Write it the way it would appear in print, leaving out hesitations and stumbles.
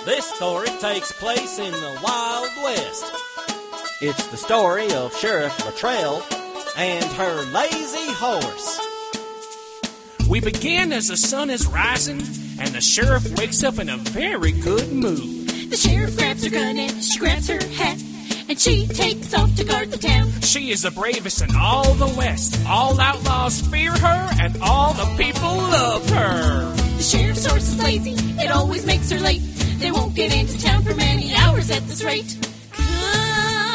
This story takes place in the Wild West. It's the story of Sheriff Luttrell and her lazy horse. We begin as the sun is rising, and the sheriff wakes up in a very good mood. The sheriff grabs her gun and she grabs her hat, and she takes off to guard the town. She is the bravest in all the West. All outlaws fear her, and all the people love her. The sheriff's horse is lazy, it always makes her late. They won't get into town for many hours at this rate. Come